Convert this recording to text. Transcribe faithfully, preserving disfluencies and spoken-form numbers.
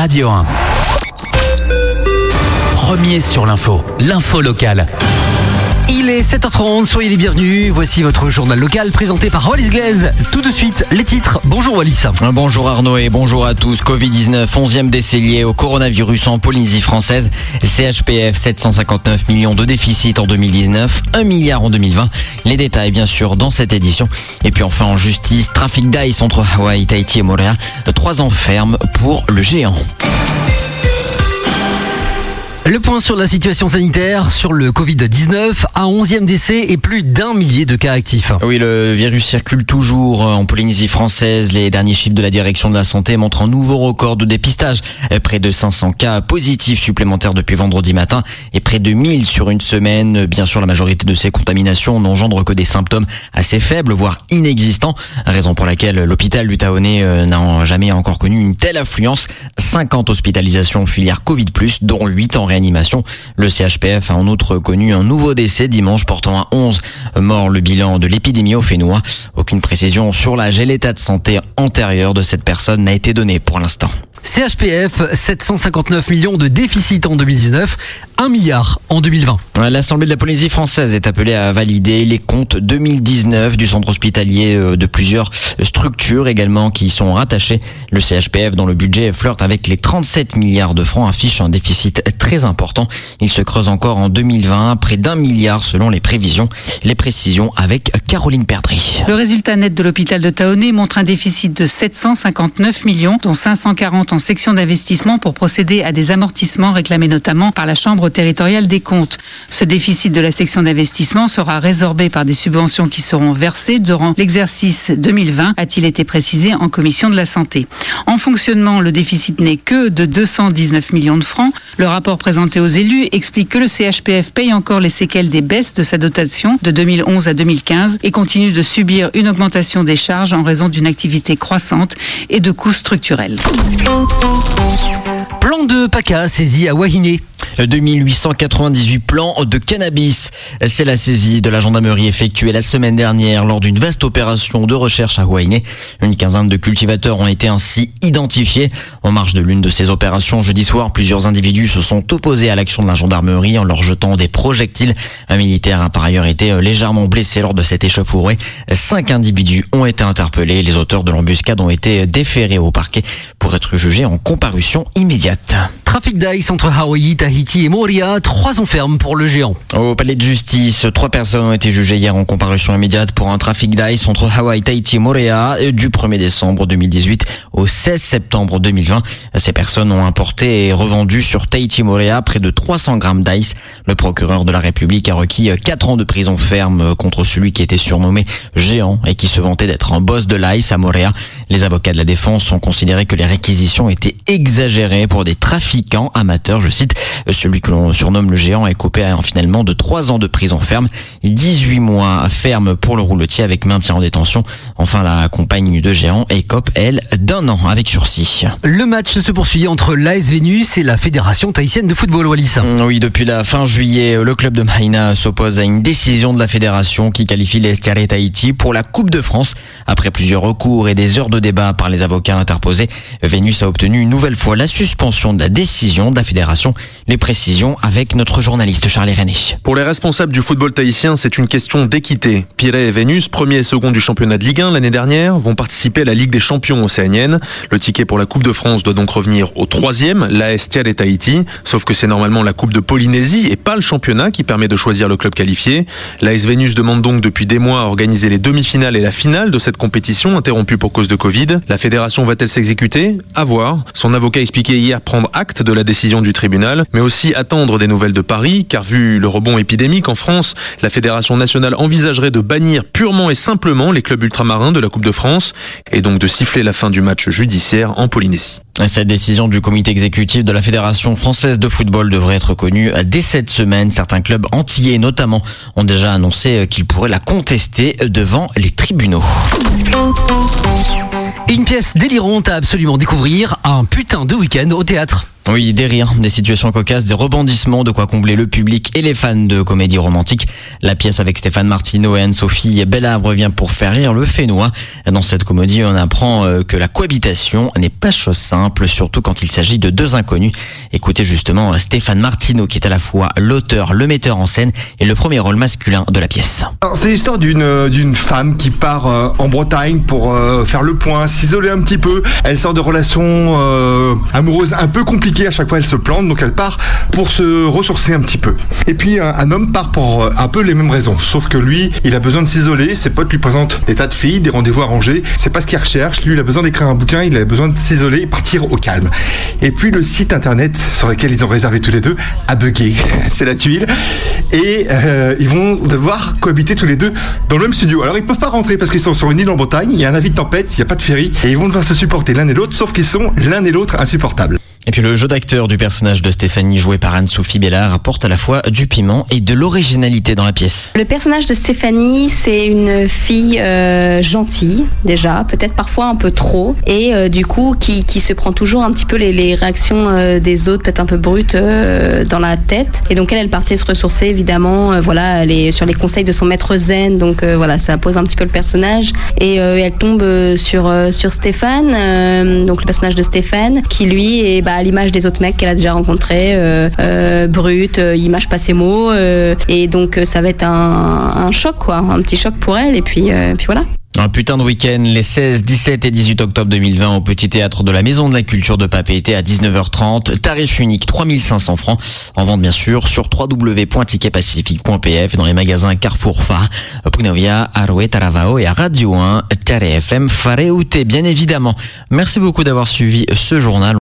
Radio un. Premier sur l'info, l'info locale. Il est sept heures trente, soyez les bienvenus. Voici votre journal local présenté par Wallis Glaise. Tout de suite, les titres. Bonjour Wallis. Bonjour Arnaud et bonjour à tous. covid dix-neuf, onzième décès lié au coronavirus en Polynésie française. C H P F, sept cent cinquante-neuf millions de déficit en deux mille dix-neuf, un milliard en deux mille vingt. Les détails bien sûr dans cette édition. Et puis enfin en justice, trafic d'ice entre Hawaï, Tahiti et Moorea. Trois ans ferme pour le géant. Le point sur la situation sanitaire, sur le covid dix-neuf, un onzième décès et plus d'un millier de cas actifs. Oui, le virus circule toujours en Polynésie française. Les derniers chiffres de la direction de la santé montrent un nouveau record de dépistage. Près de cinq cents cas positifs supplémentaires depuis vendredi matin et près de mille sur une semaine. Bien sûr, la majorité de ces contaminations n'engendrent que des symptômes assez faibles, voire inexistants. Raison pour laquelle l'hôpital du Taonais n'a jamais encore connu une telle affluence. cinquante hospitalisations filière Covid plus, dont huit en réanimation. Le C H P F a en outre connu un nouveau décès dimanche portant à onze morts. Le bilan de l'épidémie au Fénois. Aucune précision sur l'âge et l'état de santé antérieur de cette personne n'a été donnée pour l'instant. C H P F, sept cent cinquante-neuf millions de déficit en deux mille dix-neuf, un milliard en deux mille vingt. L'Assemblée de la Polynésie française est appelée à valider les comptes deux mille dix-neuf du centre hospitalier de plusieurs structures également qui y sont rattachées. Le C H P F, dont le budget flirte avec les trente-sept milliards de francs, affiche un déficit très important. Il se creuse encore en deux mille vingt, près d'un milliard selon les prévisions. Les précisions avec Caroline Perdry. Le résultat net de l'hôpital de Taonais montre un déficit de sept cent cinquante-neuf millions, dont cinq cent quarante en section d'investissement pour procéder à des amortissements réclamés notamment par la Chambre territoriale des comptes. Ce déficit de la section d'investissement sera résorbé par des subventions qui seront versées durant l'exercice deux mille vingt, a-t-il été précisé en commission de la santé. En fonctionnement, le déficit n'est que de deux cent dix-neuf millions de francs. Le rapport présenté aux élus explique que le C H P F paye encore les séquelles des baisses de sa dotation de deux mille onze à deux mille quinze et continue de subir une augmentation des charges en raison d'une activité croissante et de coûts structurels. Plan de PACA saisi à Waihiné. deux mille huit cent quatre-vingt-dix-huit plants de cannabis. C'est la saisie de la gendarmerie effectuée la semaine dernière lors d'une vaste opération de recherche à Waihiné. Une quinzaine de cultivateurs ont été ainsi identifiés. En marge de l'une de ces opérations, jeudi soir, plusieurs individus se sont opposés à l'action de la gendarmerie en leur jetant des projectiles. Un militaire a par ailleurs été légèrement blessé lors de cette échauffourée. Cinq individus ont été interpellés. Les auteurs de l'embuscade ont été déférés au parquet pour être jugés en comparution immédiate. Trafic d'ice entre Hawaï, Tahiti et Moorea, trois ans ferme pour le géant. Au palais de justice, trois personnes ont été jugées hier en comparution immédiate pour un trafic d'ice entre Hawaï, Tahiti et Moorea du premier décembre deux mille dix-huit au seize septembre deux mille vingt. Ces personnes ont importé et revendu sur Tahiti Moorea près de trois cents grammes d'ice. Le procureur de la République a requis quatre ans de prison ferme contre celui qui était surnommé géant et qui se vantait d'être un boss de l'ice à Moorea. Les avocats de la défense ont considéré que les réquisitions étaient exagérées pour des trafiquants amateurs, je cite. Celui que l'on surnomme le géant est coupé à finalement de trois ans de prison ferme et dix-huit mois ferme pour le rouletier avec maintien en détention. Enfin, la compagne de géant écope, elle, d'un an avec sursis. Le match se poursuit entre l'A S Vénus et la Fédération tahitienne de football, Wallis. Oui, depuis la fin juillet, le club de Maïna s'oppose à une décision de la fédération qui qualifie les Estiaré Tahiti pour la Coupe de France. Après plusieurs recours et des heures de débat par les avocats interposés, Vénus a obtenu une nouvelle fois la suspension de la décision de la fédération. Les précisions avec notre journaliste Charlie René. Pour les responsables du football tahitien, c'est une question d'équité. Pirée et Vénus, premier et second du championnat de Ligue un l'année dernière, vont participer à la Ligue des champions océanienne. Le ticket pour la Coupe de France doit donc revenir au troisième, l'A S Estiaré Tahiti. Sauf que c'est normalement la Coupe de Polynésie et pas le championnat qui permet de choisir le club qualifié. L'A S Vénus demande donc depuis des mois à organiser les demi-finales et la finale de cette compétition interrompue pour cause de Covid. La fédération va-t-elle s'exécuter ? À voir. Son avocat expliquait hier prendre acte de la décision du tribunal, mais aussi attendre des nouvelles de Paris, car vu le rebond épidémique en France, la Fédération nationale envisagerait de bannir purement et simplement les clubs ultramarins de la Coupe de France, et donc de siffler la fin du match judiciaire en Polynésie. Cette décision du comité exécutif de la Fédération française de football devrait être connue dès cette semaine. Certains clubs antillais notamment ont déjà annoncé qu'ils pourraient la contester devant les tribunaux. Une pièce délirante à absolument découvrir, un putain de week-end au théâtre. Oui, des rires, des situations cocasses, des rebondissements, de quoi combler le public et les fans de comédie romantique. La pièce avec Stéphane Martineau et Anne-Sophie Bellard revient pour faire rire le Fénois. Dans cette comédie, on apprend que la cohabitation n'est pas chose simple, surtout quand il s'agit de deux inconnus. Écoutez justement Stéphane Martineau, qui est à la fois l'auteur, le metteur en scène et le premier rôle masculin de la pièce. Alors, c'est l'histoire d'une d'une femme qui part euh, en Bretagne pour euh, faire le point, s'isoler un petit peu. Elle sort de relations euh, amoureuses un peu compliquées. À chaque fois, elle se plante, donc elle part pour se ressourcer un petit peu. Et puis, un, un homme part pour un peu les mêmes raisons. Sauf que lui, il a besoin de s'isoler. Ses potes lui présentent des tas de filles, des rendez-vous arrangés. C'est pas ce qu'il recherche. Lui, il a besoin d'écrire un bouquin. Il a besoin de s'isoler et partir au calme. Et puis, le site internet sur lequel ils ont réservé tous les deux a bugué. C'est la tuile. Et euh, ils vont devoir cohabiter tous les deux dans le même studio. Alors, ils peuvent pas rentrer parce qu'ils sont sur une île en Bretagne. Il y a un avis de tempête. Il n'y a pas de ferry. Et ils vont devoir se supporter l'un et l'autre. Sauf qu'ils sont l'un et l'autre insupportables. Et puis le jeu d'acteur du personnage de Stéphanie, joué par Anne-Sophie Bellard, apporte à la fois du piment et de l'originalité dans la pièce. Le personnage de Stéphanie, c'est une fille euh, gentille, déjà, peut-être parfois un peu trop, et euh, du coup qui, qui se prend toujours un petit peu les, les réactions euh, des autres, peut-être un peu brutes, euh, dans la tête. Et donc elle, elle partait se ressourcer, évidemment, euh, voilà, elle est sur les conseils de son maître zen, donc euh, voilà, ça pose un petit peu le personnage. Et euh, elle tombe euh, sur, euh, sur Stéphane, euh, donc le personnage de Stéphane, qui lui est... Bah, à l'image des autres mecs qu'elle a déjà rencontrés, euh, euh, brut, euh, il mâche pas ses mots, euh, et donc euh, ça va être un, un choc, quoi, un petit choc pour elle, et puis, euh, puis voilà. Un putain de week-end les seize, dix-sept et dix-huit octobre deux mille vingt au Petit Théâtre de la Maison de la Culture de Papeete à dix-neuf heures trente. Tarif unique trois mille cinq cents francs. En vente bien sûr sur w w w point ticket pacifique point p f et dans les magasins Carrefour Fa, Pugnavia, Arouet, Taravao et à Radio un, T R F M Fareute bien évidemment. Merci beaucoup d'avoir suivi ce journal.